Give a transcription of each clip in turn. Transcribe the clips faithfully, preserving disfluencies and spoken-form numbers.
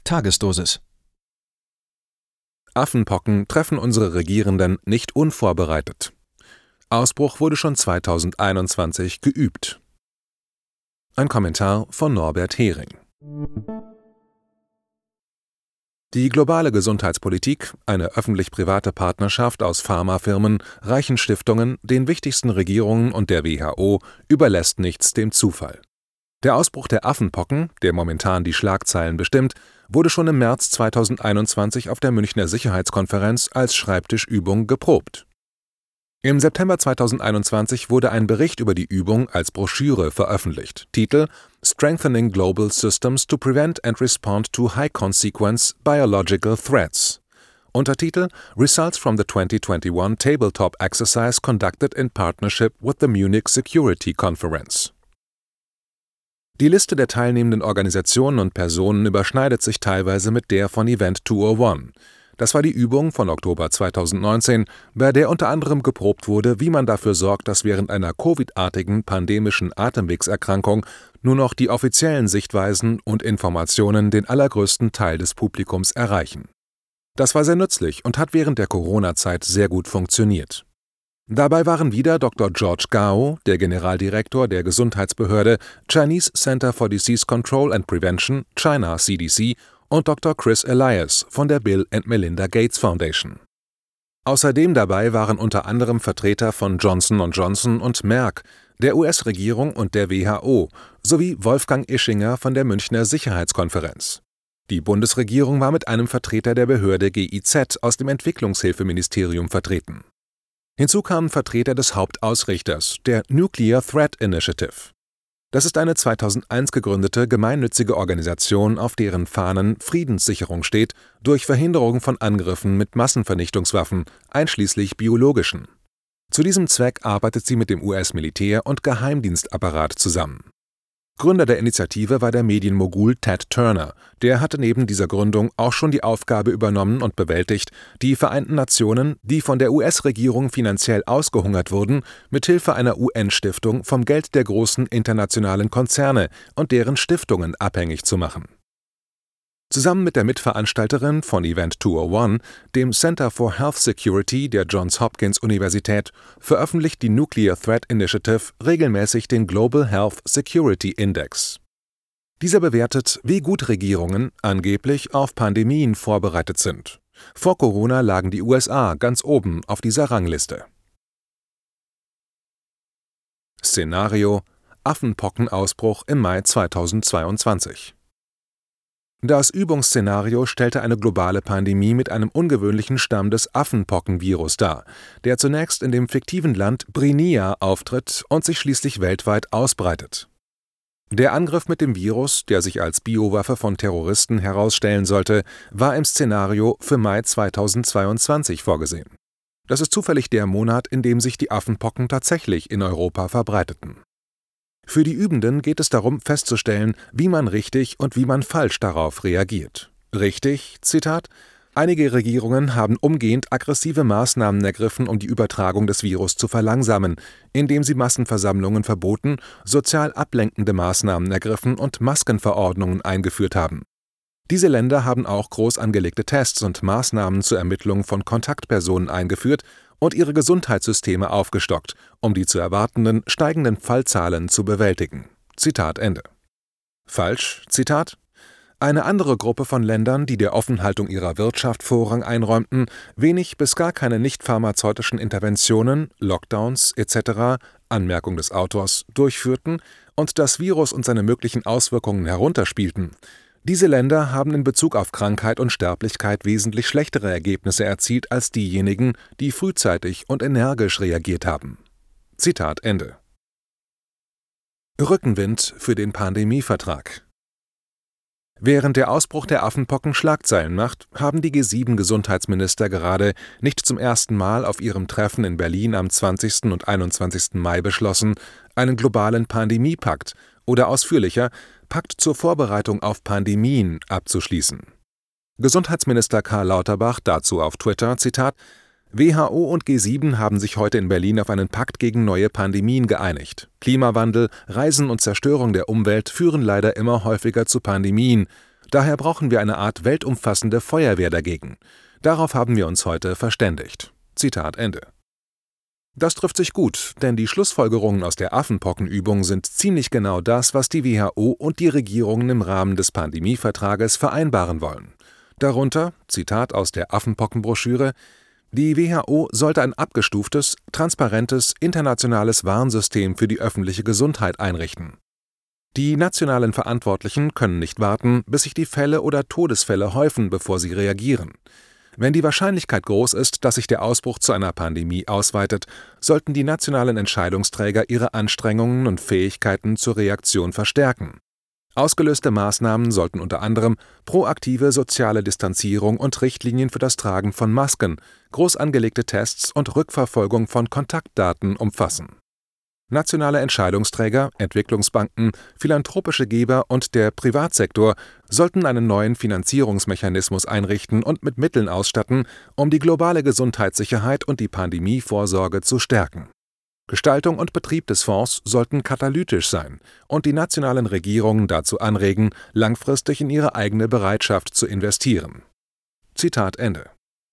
Tagesdosis. Affenpocken treffen unsere Regierenden nicht unvorbereitet. Ausbruch wurde schon zweitausendeinundzwanzig geübt. Ein Kommentar von Norbert Hering. Die globale Gesundheitspolitik, eine öffentlich-private Partnerschaft aus Pharmafirmen, reichen Stiftungen, den wichtigsten Regierungen und der W H O, überlässt nichts dem Zufall. Der Ausbruch der Affenpocken, der momentan die Schlagzeilen bestimmt, wurde schon im März zweitausendeinundzwanzig auf der Münchner Sicherheitskonferenz als Schreibtischübung geprobt. Im September zweitausendeinundzwanzig wurde ein Bericht über die Übung als Broschüre veröffentlicht. Titel: Strengthening Global Systems to Prevent and Respond to High-Consequence Biological Threats. Untertitel: Results from the twenty twenty-one Tabletop Exercise conducted in partnership with the Munich Security Conference. Die Liste der teilnehmenden Organisationen und Personen überschneidet sich teilweise mit der von Event zweihunderteins. Das war die Übung von Oktober zweitausendneunzehn, bei der unter anderem geprobt wurde, wie man dafür sorgt, dass während einer Covid-artigen pandemischen Atemwegserkrankung nur noch die offiziellen Sichtweisen und Informationen den allergrößten Teil des Publikums erreichen. Das war sehr nützlich und hat während der Corona-Zeit sehr gut funktioniert. Dabei waren wieder Doktor George Gao, der Generaldirektor der Gesundheitsbehörde Chinese Center for Disease Control and Prevention, China C D C, und Doktor Chris Elias von der Bill and Melinda Gates Foundation. Außerdem dabei waren unter anderem Vertreter von Johnson und Johnson und Merck, der U S-Regierung und der W H O, sowie Wolfgang Ischinger von der Münchner Sicherheitskonferenz. Die Bundesregierung war mit einem Vertreter der Behörde G I Z aus dem Entwicklungshilfeministerium vertreten. Hinzu kamen Vertreter des Hauptausrichters, der Nuclear Threat Initiative. Das ist eine zweitausendeins gegründete gemeinnützige Organisation, auf deren Fahnen Friedenssicherung steht, durch Verhinderung von Angriffen mit Massenvernichtungswaffen, einschließlich biologischen. Zu diesem Zweck arbeitet sie mit dem U S-Militär und Geheimdienstapparat zusammen. Gründer der Initiative war der Medienmogul Ted Turner, der hatte neben dieser Gründung auch schon die Aufgabe übernommen und bewältigt, die Vereinten Nationen, die von der U S-Regierung finanziell ausgehungert wurden, mithilfe einer U N-Stiftung vom Geld der großen internationalen Konzerne und deren Stiftungen abhängig zu machen. Zusammen mit der Mitveranstalterin von Event zweihunderteins, dem Center for Health Security der Johns Hopkins Universität, veröffentlicht die Nuclear Threat Initiative regelmäßig den Global Health Security Index. Dieser bewertet, wie gut Regierungen angeblich auf Pandemien vorbereitet sind. Vor Corona lagen die U S A ganz oben auf dieser Rangliste. Szenario: Affenpockenausbruch im Mai zweitausendzweiundzwanzig. Das Übungsszenario stellte eine globale Pandemie mit einem ungewöhnlichen Stamm des Affenpockenvirus dar, der zunächst in dem fiktiven Land Brinia auftritt und sich schließlich weltweit ausbreitet. Der Angriff mit dem Virus, der sich als Biowaffe von Terroristen herausstellen sollte, war im Szenario für Mai zweitausendzweiundzwanzig vorgesehen. Das ist zufällig der Monat, in dem sich die Affenpocken tatsächlich in Europa verbreiteten. Für die Übenden geht es darum, festzustellen, wie man richtig und wie man falsch darauf reagiert. Richtig, Zitat: Einige Regierungen haben umgehend aggressive Maßnahmen ergriffen, um die Übertragung des Virus zu verlangsamen, indem sie Massenversammlungen verboten, sozial ablenkende Maßnahmen ergriffen und Maskenverordnungen eingeführt haben. Diese Länder haben auch groß angelegte Tests und Maßnahmen zur Ermittlung von Kontaktpersonen eingeführt und ihre Gesundheitssysteme aufgestockt, um die zu erwartenden steigenden Fallzahlen zu bewältigen. Zitat Ende. Falsch, Zitat: Eine andere Gruppe von Ländern, die der Offenhaltung ihrer Wirtschaft Vorrang einräumten, wenig bis gar keine nicht-pharmazeutischen Interventionen, Lockdowns et cetera, Anmerkung des Autors, durchführten und das Virus und seine möglichen Auswirkungen herunterspielten. Diese Länder haben in Bezug auf Krankheit und Sterblichkeit wesentlich schlechtere Ergebnisse erzielt als diejenigen, die frühzeitig und energisch reagiert haben. Zitat Ende. Rückenwind für den Pandemievertrag. Während der Ausbruch der Affenpocken Schlagzeilen macht, haben die G sieben Gesundheitsminister gerade nicht zum ersten Mal auf ihrem Treffen in Berlin am zwanzigsten und einundzwanzigsten Mai beschlossen, einen globalen Pandemiepakt oder ausführlicher Pakt zur Vorbereitung auf Pandemien abzuschließen. Gesundheitsminister Karl Lauterbach dazu auf Twitter, Zitat: W H O und G sieben haben sich heute in Berlin auf einen Pakt gegen neue Pandemien geeinigt. Klimawandel, Reisen und Zerstörung der Umwelt führen leider immer häufiger zu Pandemien. Daher brauchen wir eine Art weltumfassende Feuerwehr dagegen. Darauf haben wir uns heute verständigt. Zitat Ende. Das trifft sich gut, denn die Schlussfolgerungen aus der Affenpockenübung sind ziemlich genau das, was die W H O und die Regierungen im Rahmen des Pandemievertrages vereinbaren wollen. Darunter, Zitat aus der Affenpockenbroschüre, die W H O sollte ein abgestuftes, transparentes, internationales Warnsystem für die öffentliche Gesundheit einrichten. Die nationalen Verantwortlichen können nicht warten, bis sich die Fälle oder Todesfälle häufen, bevor sie reagieren. Wenn die Wahrscheinlichkeit groß ist, dass sich der Ausbruch zu einer Pandemie ausweitet, sollten die nationalen Entscheidungsträger ihre Anstrengungen und Fähigkeiten zur Reaktion verstärken. Ausgelöste Maßnahmen sollten unter anderem proaktive soziale Distanzierung und Richtlinien für das Tragen von Masken, groß angelegte Tests und Rückverfolgung von Kontaktdaten umfassen. Nationale Entscheidungsträger, Entwicklungsbanken, philanthropische Geber und der Privatsektor sollten einen neuen Finanzierungsmechanismus einrichten und mit Mitteln ausstatten, um die globale Gesundheitssicherheit und die Pandemievorsorge zu stärken. Gestaltung und Betrieb des Fonds sollten katalytisch sein und die nationalen Regierungen dazu anregen, langfristig in ihre eigene Bereitschaft zu investieren. Zitat Ende.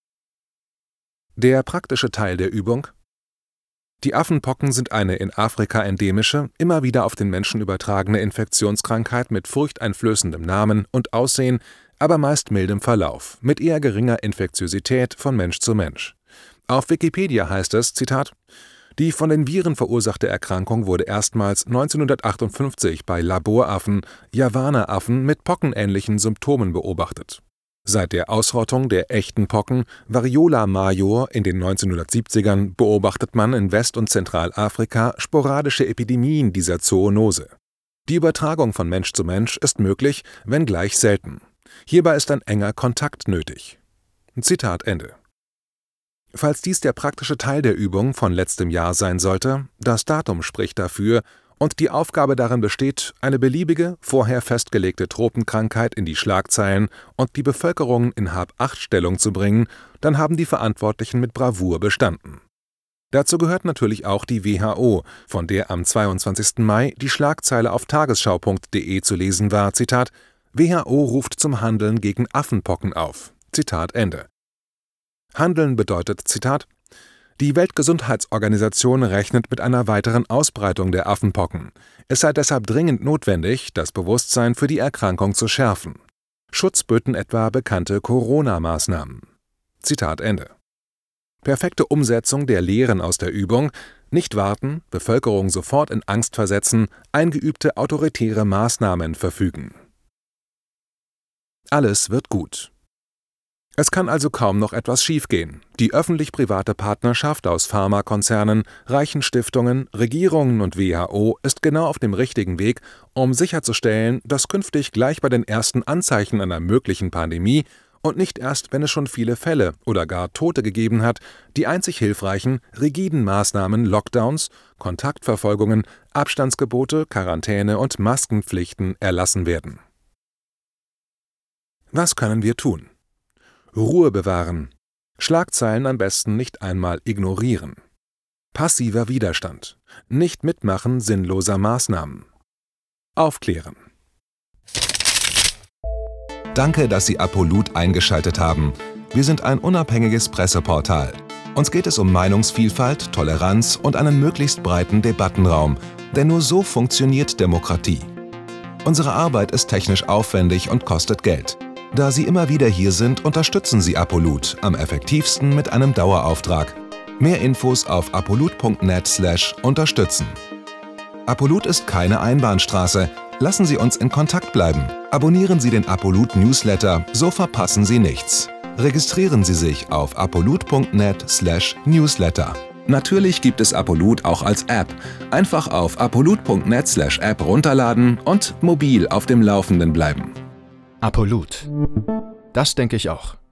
Der praktische Teil der Übung: Die Affenpocken sind eine in Afrika endemische, immer wieder auf den Menschen übertragene Infektionskrankheit mit furchteinflößendem Namen und Aussehen, aber meist mildem Verlauf, mit eher geringer Infektiosität von Mensch zu Mensch. Auf Wikipedia heißt es, Zitat, die von den Viren verursachte Erkrankung wurde erstmals neunzehnhundertachtundfünfzig bei Laboraffen, Javana-Affen mit pockenähnlichen Symptomen beobachtet. Seit der Ausrottung der echten Pocken, Variola major, in den neunzehnhundertsiebzigern beobachtet man in West- und Zentralafrika sporadische Epidemien dieser Zoonose. Die Übertragung von Mensch zu Mensch ist möglich, wenngleich selten. Hierbei ist ein enger Kontakt nötig. Zitat Ende. Falls dies der praktische Teil der Übung von letztem Jahr sein sollte, das Datum spricht dafür und die Aufgabe darin besteht, eine beliebige, vorher festgelegte Tropenkrankheit in die Schlagzeilen und die Bevölkerung in Hab-Acht-Stellung zu bringen, dann haben die Verantwortlichen mit Bravour bestanden. Dazu gehört natürlich auch die W H O, von der am zweiundzwanzigsten Mai die Schlagzeile auf tagesschau punkt de zu lesen war, Zitat, W H O ruft zum Handeln gegen Affenpocken auf. Zitat Ende. Handeln bedeutet, Zitat, die Weltgesundheitsorganisation rechnet mit einer weiteren Ausbreitung der Affenpocken. Es sei deshalb dringend notwendig, das Bewusstsein für die Erkrankung zu schärfen. Schutz böten etwa bekannte Corona-Maßnahmen. Zitat Ende. Perfekte Umsetzung der Lehren aus der Übung: nicht warten, Bevölkerung sofort in Angst versetzen, eingeübte autoritäre Maßnahmen verfügen. Alles wird gut. Es kann also kaum noch etwas schiefgehen. Die öffentlich-private Partnerschaft aus Pharmakonzernen, reichen Stiftungen, Regierungen und W H O ist genau auf dem richtigen Weg, um sicherzustellen, dass künftig gleich bei den ersten Anzeichen einer möglichen Pandemie und nicht erst, wenn es schon viele Fälle oder gar Tote gegeben hat, die einzig hilfreichen, rigiden Maßnahmen Lockdowns, Kontaktverfolgungen, Abstandsgebote, Quarantäne und Maskenpflichten erlassen werden. Was können wir tun? Ruhe bewahren. Schlagzeilen am besten nicht einmal ignorieren. Passiver Widerstand. Nicht mitmachen sinnloser Maßnahmen. Aufklären. Danke, dass Sie Apolut eingeschaltet haben. Wir sind ein unabhängiges Presseportal. Uns geht es um Meinungsvielfalt, Toleranz und einen möglichst breiten Debattenraum, denn nur so funktioniert Demokratie. Unsere Arbeit ist technisch aufwendig und kostet Geld. Da Sie immer wieder hier sind, unterstützen Sie Apolut am effektivsten mit einem Dauerauftrag. Mehr Infos auf apolut punkt net slash unterstützen. Apolut ist keine Einbahnstraße. Lassen Sie uns in Kontakt bleiben. Abonnieren Sie den Apolut Newsletter, so verpassen Sie nichts. Registrieren Sie sich auf apolut punkt net slash newsletter. Natürlich gibt es Apolut auch als App. Einfach auf apolut punkt net slash app runterladen und mobil auf dem Laufenden bleiben. Apolut. Das denke ich auch.